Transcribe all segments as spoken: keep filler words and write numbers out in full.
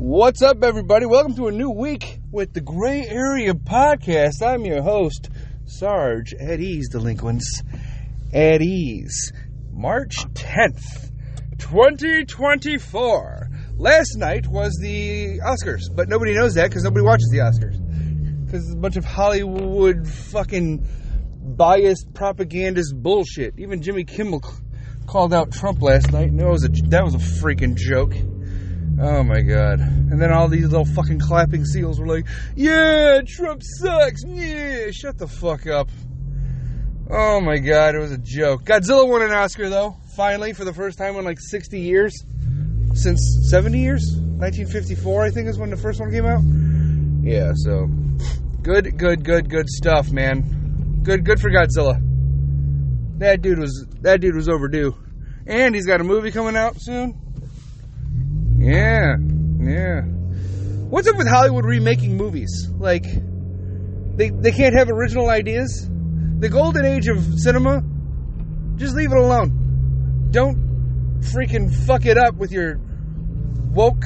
What's up, everybody? Welcome to a new week with the Gray Area Podcast. I'm your host, Sarge at Ease Delinquents. At Ease. March tenth, twenty twenty-four. Last night was the Oscars, but nobody knows that because nobody watches the Oscars. Because it's a bunch of Hollywood fucking biased propagandist bullshit. Even Jimmy Kimmel called out Trump last night, and that was a, that was a freaking joke. Oh my god. And then all these little fucking clapping seals were like, yeah, Trump sucks. Yeah, shut the fuck up. Oh my god, it was a joke. Godzilla won an Oscar, though, finally, for the first time in like sixty years. Since seventy years? nineteen fifty-four, I think, is when the first one came out. Yeah, so good, good, good, good stuff, man. Good, good for Godzilla. That dude was that dude was overdue. And he's got a movie coming out soon. Yeah, yeah. What's up with Hollywood remaking movies? Like, they they can't have original ideas? The golden age of cinema? Just leave it alone. Don't freaking fuck it up with your woke,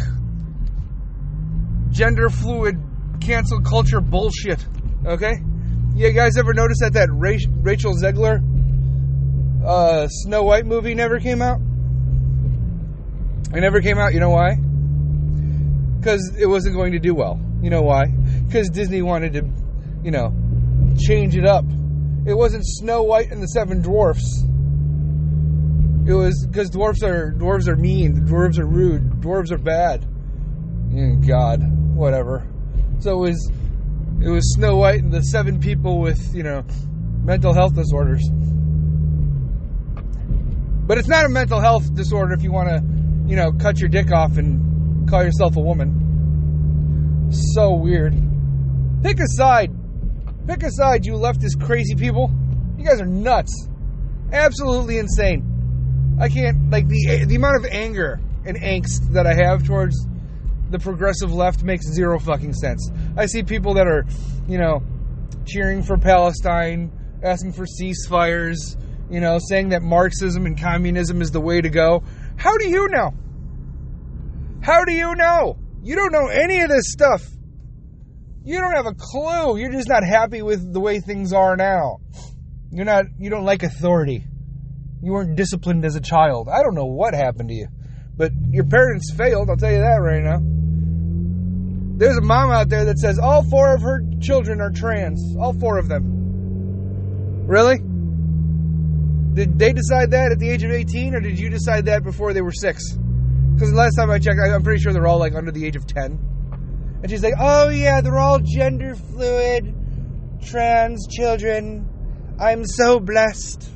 gender fluid, cancel culture bullshit. Okay? You guys ever notice that that Rachel Zegler uh, Snow White movie never came out? It never came out. You know why? Because it wasn't going to do well. You know why? Because Disney wanted to, you know, change it up. It wasn't Snow White and the Seven Dwarfs. It was because dwarfs are dwarves are mean. Dwarves are rude. Dwarves are bad. Oh, God, whatever. So it was it was Snow White and the seven people with, you know, mental health disorders. But it's not a mental health disorder if you want to, you know, cut your dick off and call yourself a woman. So weird. Pick a side. Pick a side, you leftist crazy people. You guys are nuts. Absolutely insane. I can't, like, the the amount of anger and angst that I have towards the progressive left makes zero fucking sense. I see people that are, you know, cheering for Palestine, asking for ceasefires, you know, saying that Marxism and communism is the way to go. How do you know? How do you know? You don't know any of this stuff. You don't have a clue. You're just not happy with the way things are now. You're not, you don't like authority. You weren't disciplined as a child. I don't know what happened to you. But your parents failed, I'll tell you that right now. There's a mom out there that says all four of her children are trans. All four of them. Really? Did they decide that at the age of eighteen, or did you decide that before they were six? Because the last time I checked, I'm pretty sure they're all like under the age of ten. And she's like, oh yeah, they're all gender fluid, trans children. I'm so blessed.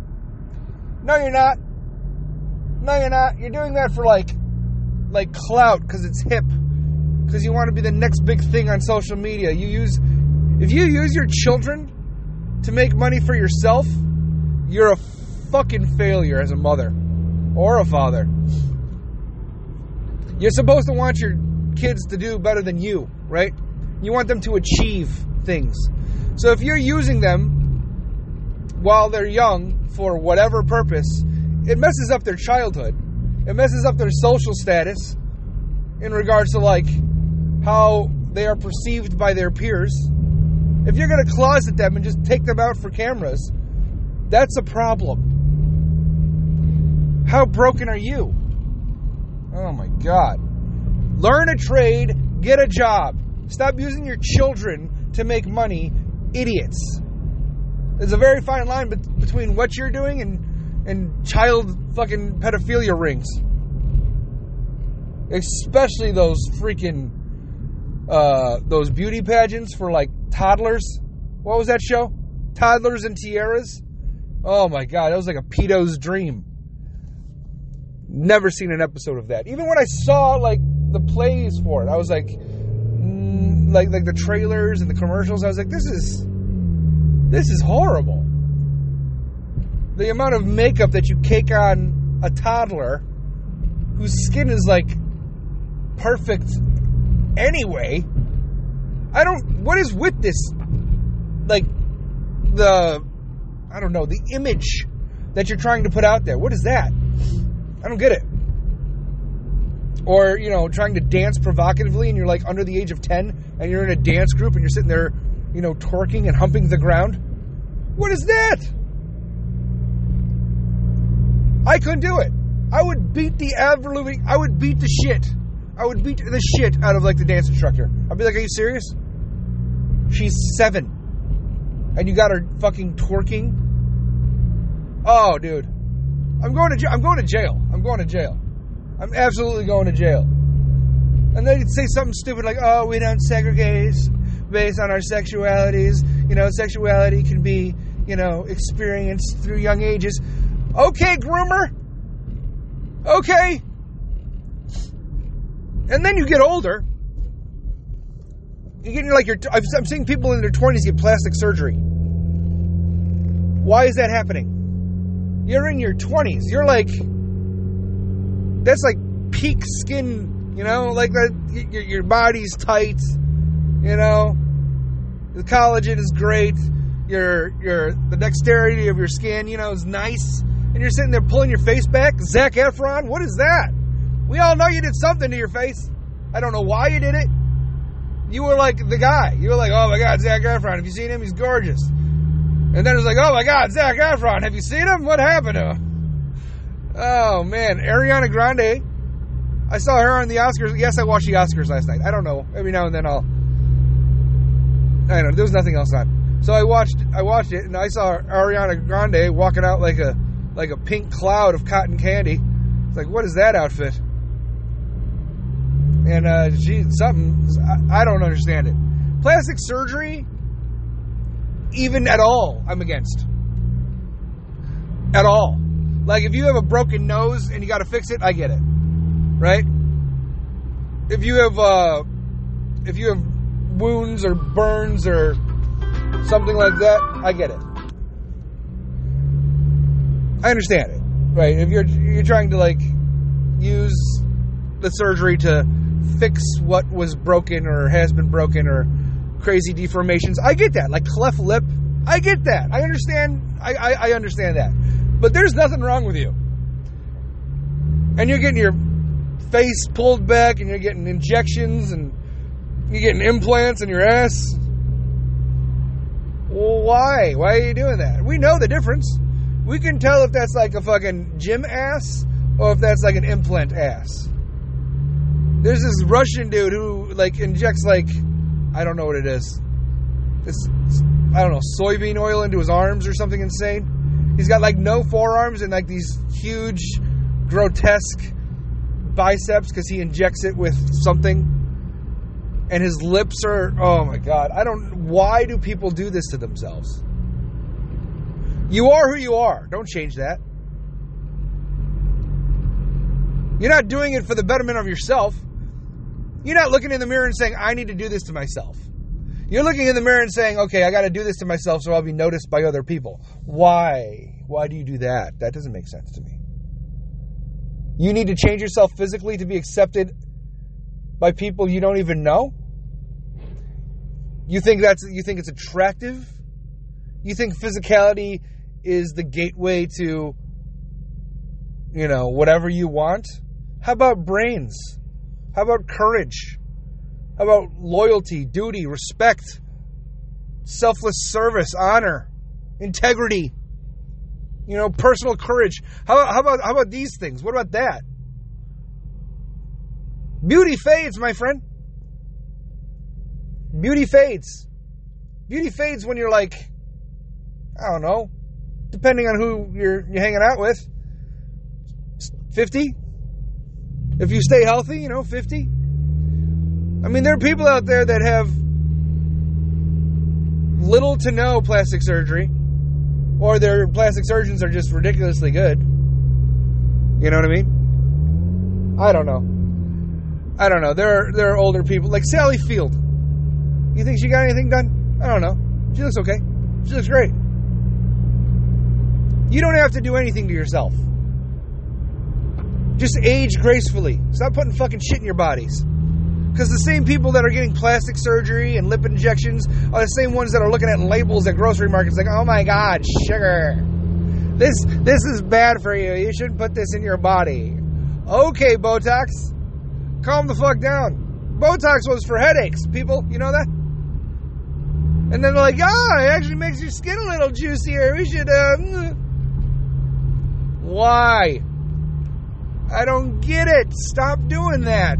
No, you're not. No, you're not. You're doing that for like, like clout, because it's hip. Because you want to be the next big thing on social media. You use, if you use your children to make money for yourself, you're a fucking failure as a mother or a father. You're supposed to want your kids to do better than you, right? You want them to achieve things. So if you're using them while they're young for whatever purpose, it messes up their childhood. It messes up their social status in regards to like how they are perceived by their peers. If you're going to closet them and just take them out for cameras, that's a problem. How broken are you? Oh my God. Learn a trade, get a job. Stop using your children to make money, idiots. There's a very fine line be- between what you're doing and, and child fucking pedophilia rings. Especially those freaking, uh, those beauty pageants for like toddlers. What was that show? Toddlers and Tiaras? Oh my God, that was like a pedo's dream. Never seen an episode of that. Even when I saw like the plays for it, I was like, mm, like like the trailers and the commercials. I was like, this is this is horrible. The amount of makeup that you cake on a toddler whose skin is like perfect anyway. I don't. What is with this? Like the, I don't know, the image that you're trying to put out there. What is that? I don't get it. Or, you know, trying to dance provocatively and you're like under the age of ten and you're in a dance group and you're sitting there, you know, twerking and humping the ground. What is that? I couldn't do it. I would beat the ever living, I would beat the shit. I would beat the shit out of like the dance instructor. I'd be like, are you serious? She's seven. And you got her fucking twerking? Oh, dude. I'm going to jail. I'm going to jail. I'm going to jail. I'm absolutely going to jail. And they'd say something stupid like, oh, we don't segregate based on our sexualities. You know, sexuality can be, you know, experienced through young ages. Okay, groomer. Okay. And then you get older. You get like your. I'm seeing people in their twenties get plastic surgery. Why is that happening? You're in your twenties. You're like. That's like peak skin, you know, like that. Your, your body's tight, you know. The collagen is great. Your your the dexterity of your skin, you know, is nice. And you're sitting there pulling your face back. Zac Efron, what is that? We all know you did something to your face. I don't know why you did it. You were like the guy. You were like, oh my God, Zac Efron. Have you seen him? He's gorgeous. And then it was like, oh my God, Zac Efron. Have you seen him? What happened to him? Oh, man. Ariana Grande. I saw her on the Oscars. Yes, I watched the Oscars last night. I don't know. Every now and then I'll... I don't know. There was nothing else on. So I watched I watched it, and I saw Ariana Grande walking out like a like a pink cloud of cotton candy. It's like, what is that outfit? And uh, she... Something... I, I don't understand it. Plastic surgery, even at all, I'm against. At all. Like, if you have a broken nose and you got to fix it, I get it, right? If you have, uh, if you have wounds or burns or something like that, I get it. I understand it, right? If you're you're trying to like use the surgery to fix what was broken or has been broken or crazy deformations, I get that. Like cleft lip, I get that. I understand. I I, I understand that. But there's nothing wrong with you. And you're getting your face pulled back and you're getting injections and you're getting implants in your ass. Well, why? Why are you doing that? We know the difference. We can tell if that's like a fucking gym ass or if that's like an implant ass. There's this Russian dude who like injects like, I don't know what it is. It's, I don't know, soybean oil into his arms or something insane. He's got like no forearms and like these huge, grotesque biceps because he injects it with something. And his lips are, oh my God. I don't, why do people do this to themselves? You are who you are. Don't change that. You're not doing it for the betterment of yourself. You're not looking in the mirror and saying, I need to do this to myself. You're looking in the mirror and saying, okay, I got to do this to myself so I'll be noticed by other people. Why? Why do you do that? That doesn't make sense to me. You need to change yourself physically to be accepted by people you don't even know? You think that's you think it's attractive? You think physicality is the gateway to, you know, whatever you want? How about brains? How about courage? How about loyalty, duty, respect, selfless service, honor, integrity, you know, personal courage? How, how about how about these things? What about that? Beauty fades, my friend. Beauty fades. Beauty fades when you're like, I don't know, depending on who you're you're hanging out with. fifty? If you stay healthy, you know, fifty. I mean, there are people out there that have little to no plastic surgery, or their plastic surgeons are just ridiculously good. You know what I mean? I don't know. I don't know. There are there are older people like Sally Field. You think she got anything done? I don't know. She looks okay. She looks great. You don't have to do anything to yourself. Just age gracefully. Stop putting fucking shit in your bodies. Because the same people that are getting plastic surgery and lip injections are the same ones that are looking at labels at grocery markets like, oh my God, sugar. This this is bad for you. You shouldn't put this in your body. Okay, Botox. Calm the fuck down. Botox was for headaches, people. You know that? And then they're like, ah, it actually makes your skin a little juicier. We should, uh... Why? I don't get it. Stop doing that.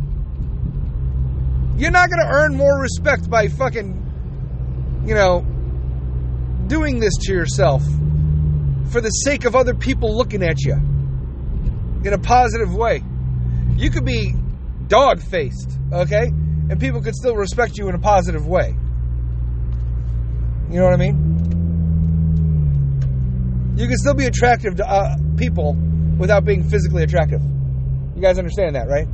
You're not going to earn more respect by fucking, you know, doing this to yourself for the sake of other people looking at you in a positive way. You could be dog-faced, okay? And people could still respect you in a positive way. You know what I mean? You can still be attractive to uh, people without being physically attractive. You guys understand that, right?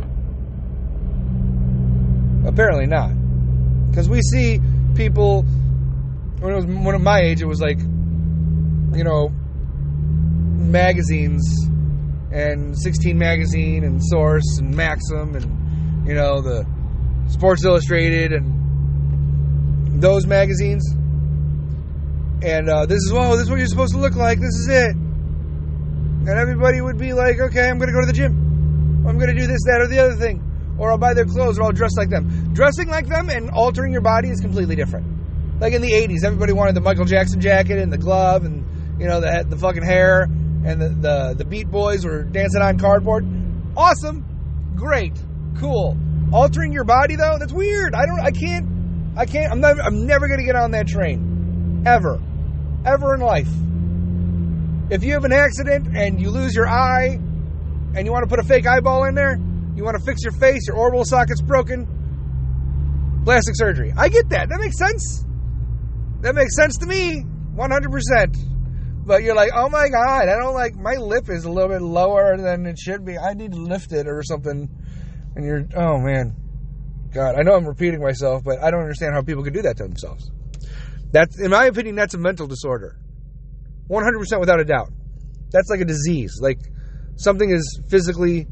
Apparently not. Because we see people, when it was one of my age, it was like, you know, magazines, and sixteen Magazine, and Source, and Maxim, and, you know, the Sports Illustrated, and those magazines. And uh, this is, whoa, this is what you're supposed to look like. This is it. And everybody would be like, okay, I'm going to go to the gym. I'm going to do this, that, or the other thing. Or I'll buy their clothes, or I'll dress like them. Dressing like them and altering your body is completely different. Like in the eighties, everybody wanted the Michael Jackson jacket and the glove and, you know, the the fucking hair. And the, the, the Beat Boys were dancing on cardboard. Awesome. Great. Cool. Altering your body, though, that's weird. I don't, I can't, I can't, I'm never, I'm never going to get on that train. Ever. Ever in life. If you have an accident and you lose your eye and you want to put a fake eyeball in there, you want to fix your face, your orbital socket's broken, plastic surgery. I get that. That makes sense. That makes sense to me. one hundred percent. But you're like, oh my God, I don't like, my lip is a little bit lower than it should be. I need to lift it or something. And you're, oh man. God, I know I'm repeating myself, but I don't understand how people could do that to themselves. That's, in my opinion, that's a mental disorder. one hundred percent without a doubt. That's like a disease. Like, something is physically,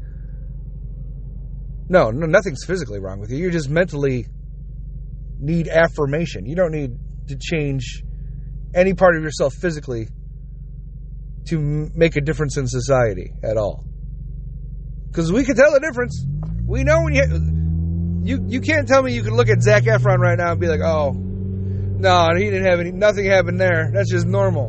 no, no, nothing's physically wrong with you. You just mentally need affirmation. You don't need to change any part of yourself physically to make a difference in society at all. Because we can tell the difference. We know when you, you you can't tell me you can look at Zac Efron right now and be like, oh, no, he didn't have any, nothing happened there. That's just normal.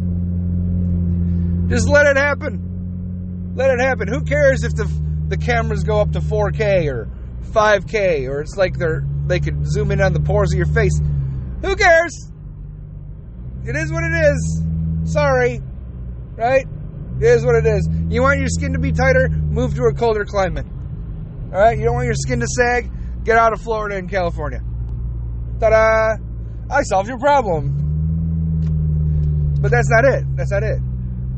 Just let it happen. Let it happen. Who cares if the the cameras go up to four K or five K or it's like they're they could zoom in on the pores of your face? Who cares? It is what it is. Sorry. Right? It is what it is. You want your skin to be tighter? Move to a colder climate. Alright? You don't want your skin to sag? Get out of Florida and California. Ta-da! I solved your problem. But that's not it. That's not it.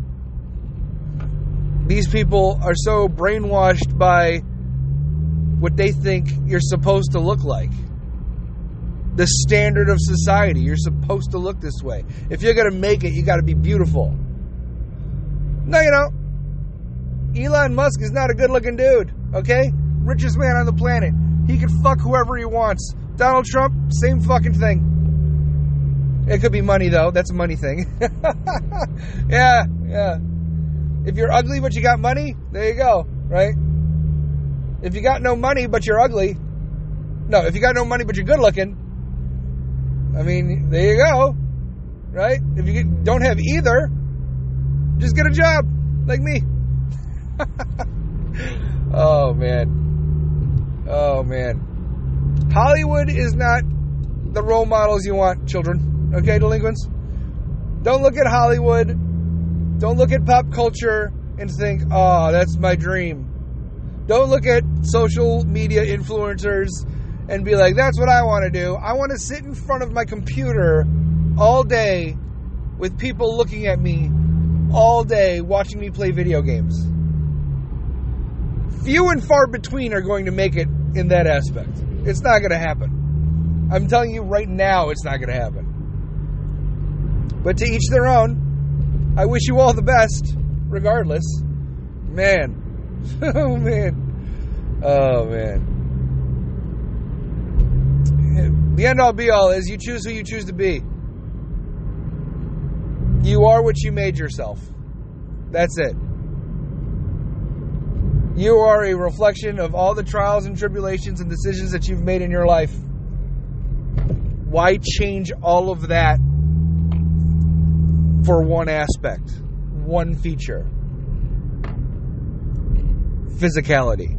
These people are so brainwashed by what they think you're supposed to look like. The standard of society. You're supposed to look this way. If you're going to make it, you got to be beautiful. No, you don't. Elon Musk is not a good-looking dude, okay? Richest man on the planet. He can fuck whoever he wants. Donald Trump, same fucking thing. It could be money, though. That's a money thing. yeah, yeah. If you're ugly but you got money, there you go, right? If you got no money but you're ugly, no, if you got no money but you're good-looking, I mean, there you go, right? If you get, don't have either, just get a job, like me. Oh, man. Oh, man. Hollywood is not the role models you want, children. Okay, delinquents? Don't look at Hollywood. Don't look at pop culture and think, oh, that's my dream. Don't look at social media influencers and be like, that's what I want to do. I want to sit in front of my computer all day with people looking at me all day watching me play video games. Few and far between are going to make it in that aspect. It's not going to happen. I'm telling you right now, it's not going to happen. But to each their own. I wish you all the best, regardless. Man. Oh, man. Oh, man. The end-all be-all is you choose who you choose to be. You are what you made yourself. That's it. You are a reflection of all the trials and tribulations and decisions that you've made in your life. Why change all of that for one aspect, one feature? Physicality.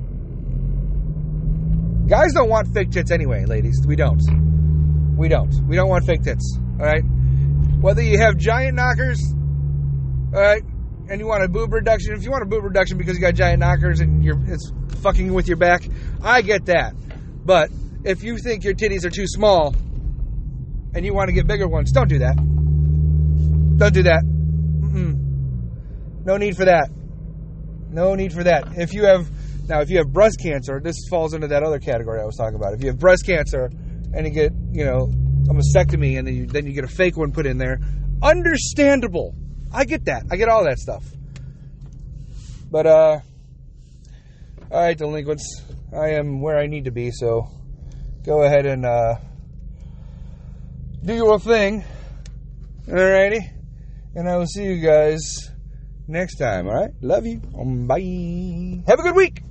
Guys don't want fake tits anyway, ladies. We don't. We don't. We don't want fake tits. All right? Whether you have giant knockers, all right, and you want a boob reduction, if you want a boob reduction because you got giant knockers and you're it's fucking with your back, I get that. But if you think your titties are too small and you want to get bigger ones, don't do that. Don't do that. Mm-mm. No need for that. No need for that. If you have, now if you have breast cancer, this falls into that other category I was talking about. If you have breast cancer and you get, you know, a mastectomy and then you, then you get a fake one put in there, understandable. I get that. I get all that stuff. But, uh, all right, delinquents. I am where I need to be, so go ahead and, uh, do your thing. Alrighty. And I will see you guys next time, alright? Love you. Bye. Have a good week.